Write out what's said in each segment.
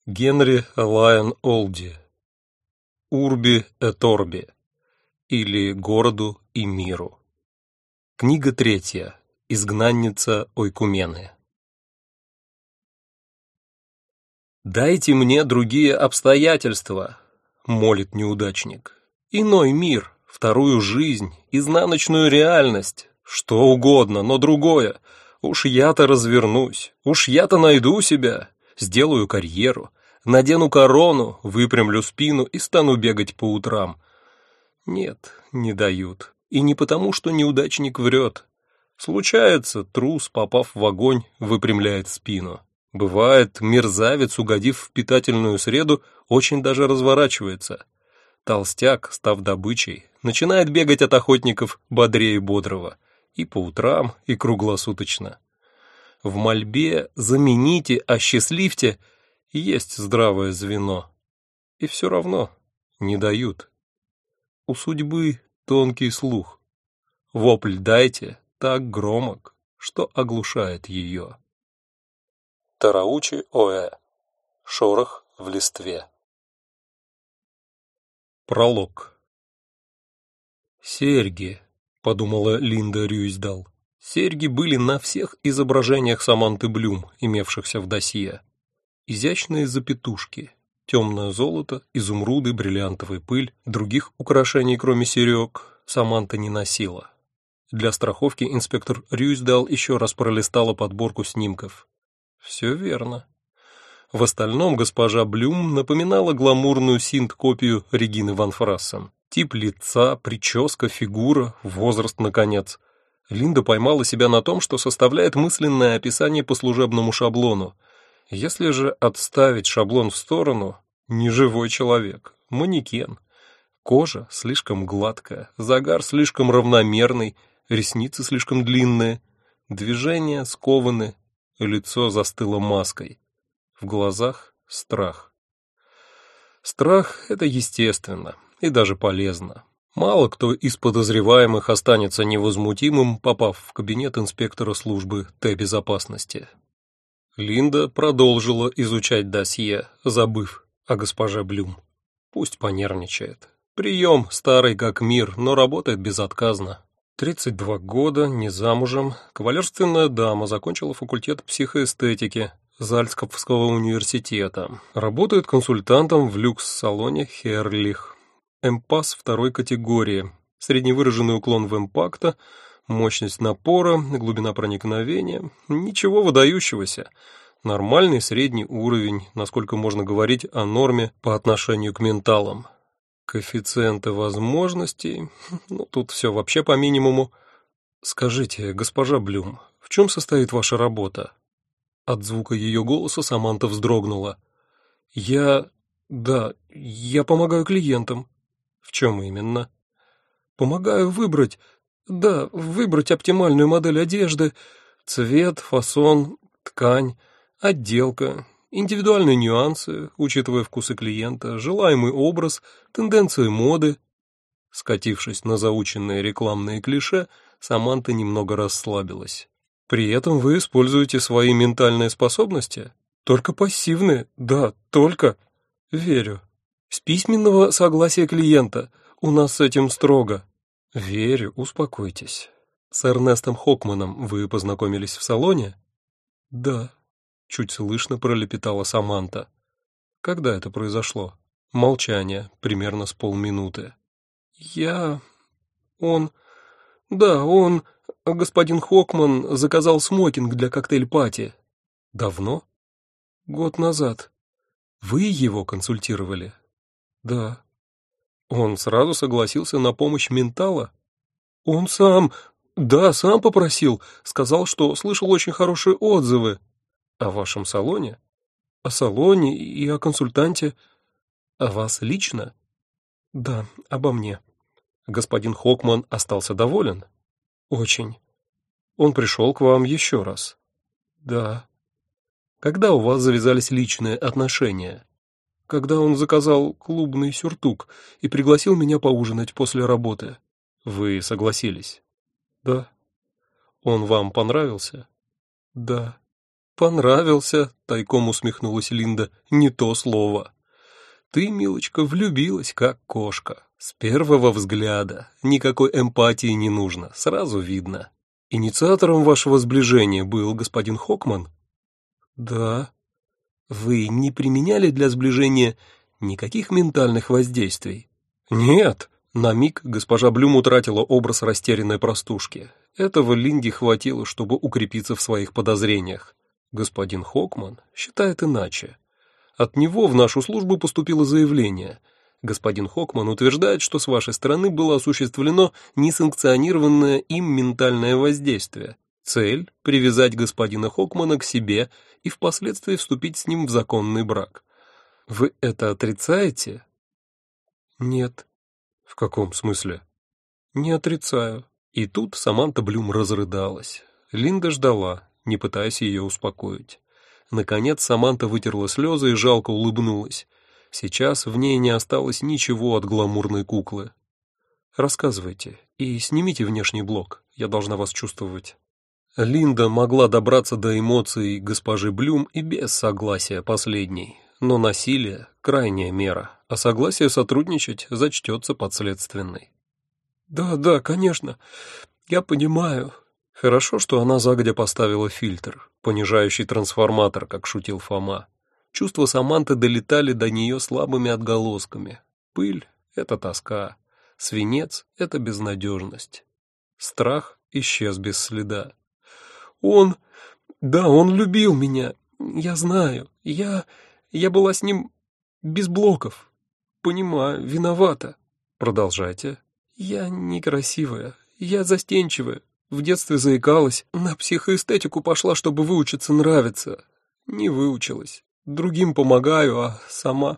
Генри Лайон Олди. Урби et Orbi, или Городу и миру. Книга 3. Изгнанница Ойкумены. «Дайте мне другие обстоятельства», — молит неудачник. «Иной мир, вторую жизнь, изнаночную реальность, что угодно, но другое. Уж я-то развернусь, уж я-то найду себя, сделаю карьеру, надену корону, выпрямлю спину и стану бегать по утрам». Нет, не дают. И не потому, что неудачник врет. Случается, трус, попав в огонь, выпрямляет спину. Бывает, мерзавец, угодив в питательную среду, очень даже разворачивается. Толстяк, став добычей, начинает бегать от охотников бодрее бодрого. И по утрам, и круглосуточно. В мольбе «замените, осчастливьте» есть здравое звено. И все равно не дают. У судьбы тонкий слух. Вопль «дайте» так громок, что оглушает ее. Тараучи Оэ. Шорох в листве. Пролог. «Серьги», — подумала Линда Рюйсдал. Серьги были на всех изображениях Саманты Блюм, имевшихся в досье. Изящные запятушки, темное золото, изумруды, бриллиантовая пыль, других украшений, кроме серег, Саманта не носила. Для страховки инспектор Рюйсдал еще раз пролистала подборку снимков. Все верно. В остальном госпожа Блюм напоминала гламурную синт-копию Регины ван Фрассен. Тип лица, прическа, фигура, возраст, наконец. Линда поймала себя на том, что составляет мысленное описание по служебному шаблону. Если же отставить шаблон в сторону, не живой человек, манекен. Кожа слишком гладкая, загар слишком равномерный, ресницы слишком длинные, движения скованы, лицо застыло маской. В глазах страх. Страх — это естественно и даже полезно. Мало кто из подозреваемых останется невозмутимым, попав в кабинет инспектора службы Т-безопасности. Линда продолжила изучать досье, забыв о госпоже Блюм. Пусть понервничает. Прием старый как мир, но работает безотказно. 32 года, не замужем, кавалерственная дама, закончила факультет психоэстетики Зальцковского университета. Работает консультантом в люкс-салоне Херлих. Эмпас второй категории. Средневыраженный уклон в импакта, мощность напора, глубина проникновения. Ничего выдающегося. Нормальный средний уровень, насколько можно говорить о норме по отношению к менталам. Коэффициенты возможностей. Тут все вообще по минимуму. Скажите, госпожа Блюм, в чем состоит ваша работа? От звука ее голоса Саманта вздрогнула. Я помогаю клиентам. В чем именно? Помогаю выбрать оптимальную модель одежды, цвет, фасон, ткань, отделка, индивидуальные нюансы, учитывая вкусы клиента, желаемый образ, тенденции моды. Скатившись на заученные рекламные клише, Саманта немного расслабилась. При этом вы используете свои ментальные способности? Только пассивные, да, только. Верю. С письменного согласия клиента. У нас с этим строго. Верю, успокойтесь. С Эрнестом Хокманом вы познакомились в салоне? Да. Чуть слышно пролепетала Саманта. Когда это произошло? Молчание, примерно с полминуты. Господин Хокман заказал смокинг для коктейль-пати. Давно? Год назад. Вы его консультировали? Да. Он сразу согласился на помощь ментала? Он сам попросил, сказал, что слышал очень хорошие отзывы. О вашем салоне? О салоне и о консультанте. О вас лично? Да, обо мне. Господин Хокман остался доволен? Очень. Он пришел к вам еще раз? Да. Когда у вас завязались личные отношения? Когда он заказал клубный сюртук и пригласил меня поужинать после работы. Вы согласились? Да. Он вам понравился? Да. понравился, тайком усмехнулась Линда, не то слово. Ты, милочка, влюбилась, как кошка. С первого взгляда. Никакой эмпатии не нужно, сразу видно. Инициатором вашего сближения был господин Хокман? Да. Вы не применяли для сближения никаких ментальных воздействий? Нет. На миг госпожа Блюм утратила образ растерянной простушки. Этого Линде хватило, чтобы укрепиться в своих подозрениях. Господин Хокман считает иначе. От него в нашу службу поступило заявление. Господин Хокман утверждает, что с вашей стороны было осуществлено несанкционированное им ментальное воздействие. Цель – привязать господина Хокмана к себе и впоследствии вступить с ним в законный брак. Вы это отрицаете? Нет. В каком смысле? Не отрицаю. И тут Саманта Блюм разрыдалась. Линда ждала, не пытаясь ее успокоить. Наконец Саманта вытерла слезы и жалко улыбнулась. Сейчас в ней не осталось ничего от гламурной куклы. Рассказывайте и снимите внешний блок, я должна вас чувствовать. Линда могла добраться до эмоций госпожи Блюм и без согласия последней, но насилие — крайняя мера, а согласие сотрудничать зачтется подследственной. Да, конечно, я понимаю. Хорошо, что она загодя поставила фильтр, понижающий трансформатор, как шутил Фома. Чувства Саманты долетали до нее слабыми отголосками. Пыль — это тоска, свинец — это безнадежность. Страх исчез без следа. Он любил меня, я знаю, я была с ним без блоков. Понимаю, виновата. Продолжайте. Я некрасивая, я застенчивая. В детстве заикалась, на психоэстетику пошла, чтобы выучиться нравиться. Не выучилась. Другим помогаю, а сама...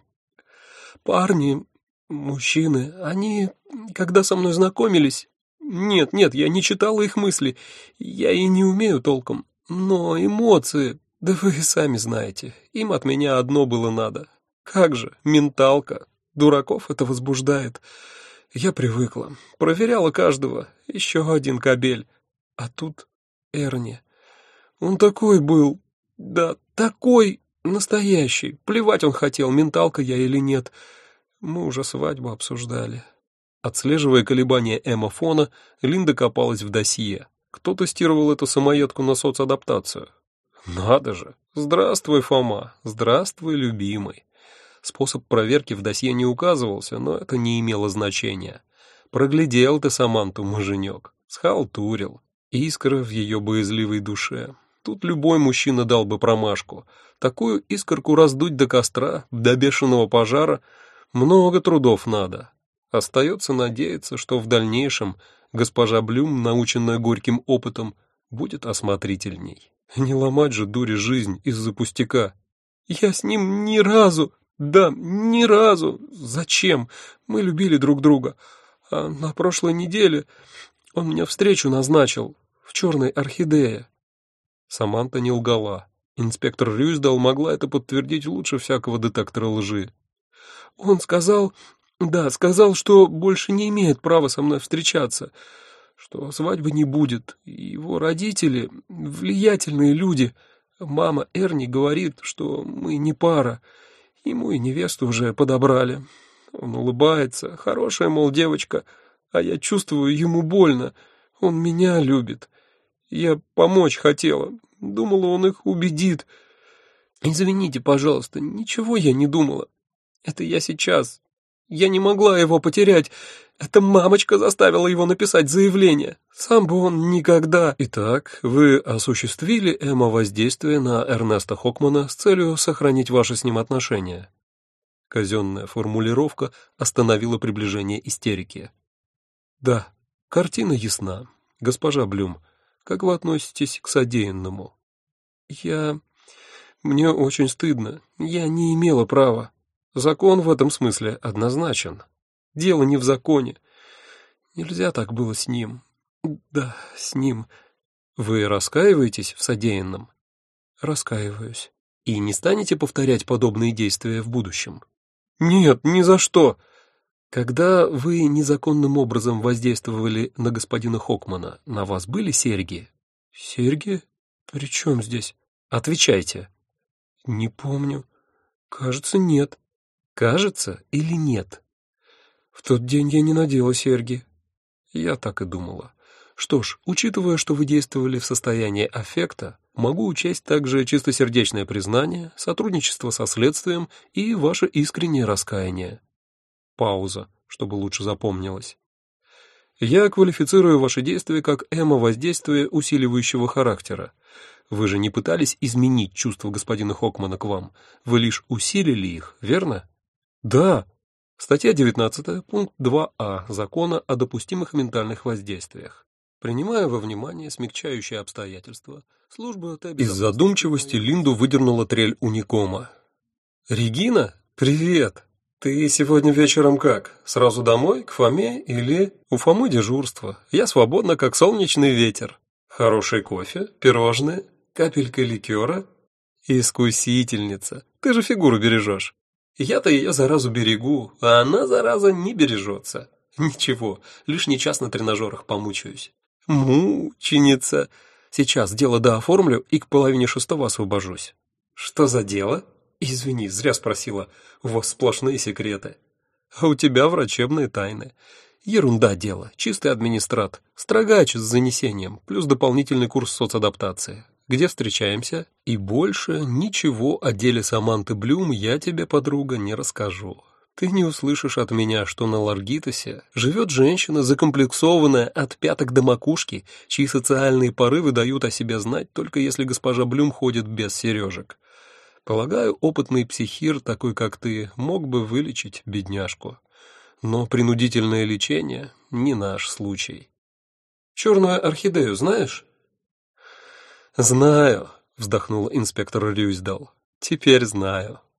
Парни, мужчины, они, когда со мной знакомились... Нет, я не читала их мысли, я и не умею толком. Но эмоции, да вы и сами знаете, им от меня одно было надо. Как же, менталка, дураков это возбуждает. Я привыкла, проверяла каждого, еще один кабель. А тут Эрни. Он такой был, да, такой настоящий. Плевать он хотел, менталка я или нет. Мы уже свадьбу обсуждали. Отслеживая колебания эмофона, Линда копалась в досье. Кто тестировал эту самоедку на соцадаптацию? Надо же! Здравствуй, Фома! Здравствуй, любимый! Способ проверки в досье не указывался, но это не имело значения. Проглядел ты Саманту, муженек, схалтурил. Искра в ее боязливой душе. Тут любой мужчина дал бы промашку. Такую искорку раздуть до костра, до бешеного пожара, много трудов надо. Остается надеяться, что в дальнейшем госпожа Блюм, наученная горьким опытом, будет осмотрительней. Не ломать же дуре жизнь из-за пустяка. Я с ним ни разу, да, ни разу. Зачем? Мы любили друг друга. А на прошлой неделе он мне встречу назначил в «Черной орхидее». Саманта не лгала. Инспектор Рюйсдал могла это подтвердить лучше всякого детектора лжи. Он сказал, что больше не имеет права со мной встречаться, что свадьбы не будет. Его родители — влиятельные люди. Мама Эрни говорит, что мы не пара. Ему и невесту уже подобрали. Он улыбается, хорошая, мол, девочка, а я чувствую, ему больно. Он меня любит. Я помочь хотела. Думала, он их убедит. Извините, пожалуйста, ничего я не думала. Это я сейчас. Я не могла его потерять. Это мамочка заставила его написать заявление. Сам бы он никогда... Итак, вы осуществили воздействие на Эрнеста Хокмана с целью сохранить ваши с ним отношения. Казенная формулировка остановила приближение истерики. Да, картина ясна. Госпожа Блюм, как вы относитесь к содеянному? Мне очень стыдно. Я не имела права. Закон в этом смысле однозначен. Дело не в законе. Нельзя так было с ним. Да, с ним. Вы раскаиваетесь в содеянном? Раскаиваюсь. И не станете повторять подобные действия в будущем? Нет, ни за что. Когда вы незаконным образом воздействовали на господина Хокмана, на вас были серьги? Серьги? При чем здесь? Отвечайте. Не помню. Кажется, нет. Кажется или нет? В тот день я не надела серьги. Я так и думала. Что ж, учитывая, что вы действовали в состоянии аффекта, могу учесть также чистосердечное признание, сотрудничество со следствием и ваше искреннее раскаяние. Пауза, чтобы лучше запомнилось. Я квалифицирую ваши действия как эмовоздействие усиливающего характера. Вы же не пытались изменить чувства господина Хокмана к вам, вы лишь усилили их, верно? Да. Статья 19, пункт 2а Закона о допустимых ментальных воздействиях. Принимая во внимание смягчающие обстоятельства, служба ТБ... Из задумчивости Линду выдернула трель уникома. «Регина, привет! Ты сегодня вечером как? Сразу домой, к Фоме или...» «У Фомы дежурство. Я свободна, как солнечный ветер. Хороший кофе, пирожные, капелька ликера. Искусительница. Ты же фигуру бережешь. Я-то ее заразу берегу, а она, зараза, не бережется. Ничего, лишний час на тренажерах помучаюсь. Мученица. Сейчас дело дооформлю и к 5:30 освобожусь». «Что за дело?» «Извини, зря спросила. У вас сплошные секреты». «А у тебя врачебные тайны». «Ерунда дело, чистый администрат, строгач с занесением, плюс дополнительный курс соцадаптации. Где встречаемся? И больше ничего о деле Саманты Блюм я тебе, подруга, не расскажу. Ты не услышишь от меня, что на Ларгитосе живет женщина, закомплексованная от пяток до макушки, чьи социальные порывы дают о себе знать, только если госпожа Блюм ходит без сережек. Полагаю, опытный психир, такой как ты, мог бы вылечить бедняжку. Но принудительное лечение — не наш случай. Черную орхидею знаешь?» «Знаю», — вздохнул инспектор Рюйсдал. «Теперь знаю.